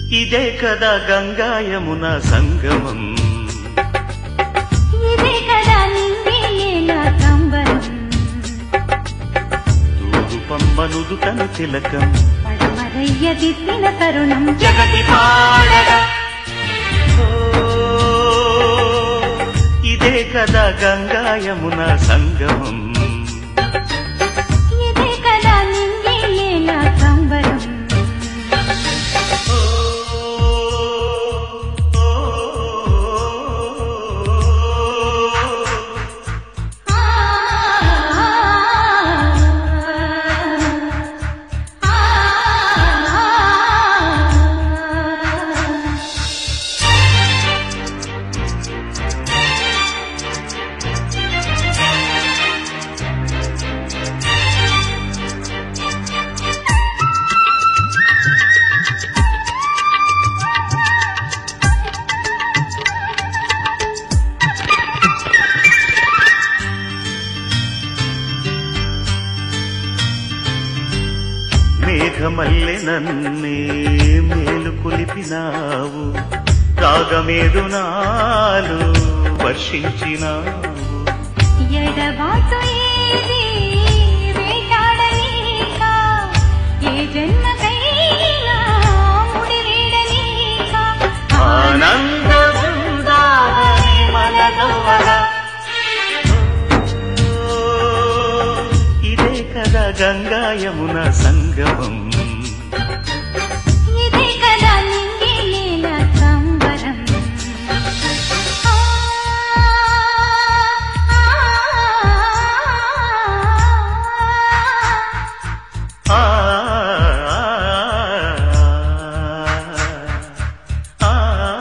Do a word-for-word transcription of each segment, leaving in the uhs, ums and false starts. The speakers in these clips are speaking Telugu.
ఇదే కదా గంగా యమున సంగమం, ఇదే కదా నింగిలేల సంబరం. తూగు పంబనుదు తను తిలకం, పడమరయ్య దిద్దిన తరుణం జగతి పాడగా. ఇదే కదా గంగా యమున సంగమం, ఇదే కదా నింగిలేల సంబరం. మేఘమల్లె నన్నే మేలు కొలిపినావు, రాగమేదు నాలు వర్షించినావు. ఎడబాటు ఏది వేటాడలేక, ఏ జన్మకైనా ముడివేడలేక, ఆనంద బృందావని మనగవ్వగా. ఇదే కదా గంగా యమున సంగమం, ఇదే కదా నింగిలేల సంబరం. ఆ ఆ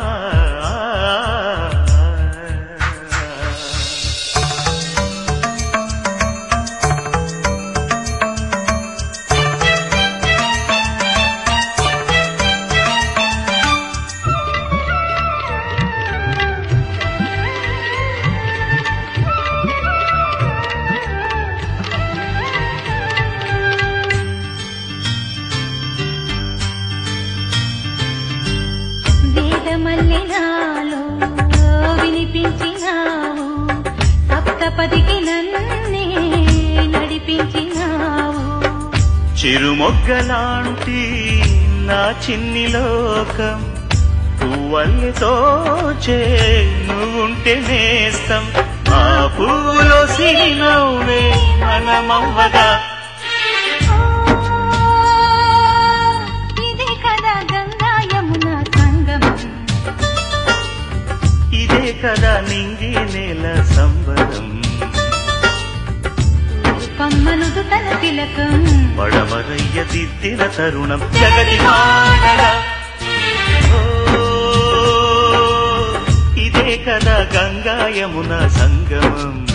వేదమల్లె నాలో వినిపించినావు, సప్తపదికి నన్నే నడిపించినావు. చిరుమొగ్గలాంటి నా చిన్ని లోకం, పువ్వల్లెతో చే నువ్వుంటే నేస్తం. ఆ పువ్వులో సిరినవ్వే మనమవ్వగా. ఇదే కదా గంగా యమున సంగమం, ఇదే కదా నింగి నేల సంబరం. పమ్మనుదు తన తిలకం, పడమరయ్య దిద్దిన తరుణం జగతి పాడగా. ఇదే కదా గంగా యమున సంగమం.